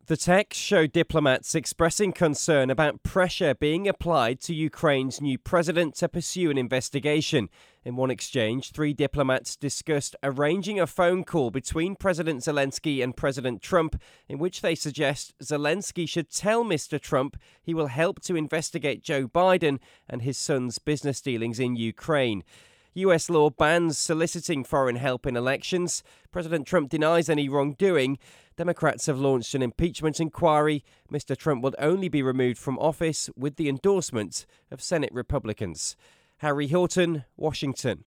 The text showed diplomats expressing concern about pressure being applied to Ukraine's new president to pursue an investigation. In one exchange, 3 diplomats discussed arranging a phone call between President Zelensky and President Trump, in which they suggest Zelensky should tell Mr. Trump he will help to investigate Joe Biden and his son's business dealings in Ukraine. US law bans soliciting foreign help in elections. President Trump denies any wrongdoing. Democrats have launched an impeachment inquiry. Mr. Trump will only be removed from office with the endorsement of Senate Republicans. Harry Horton, Washington.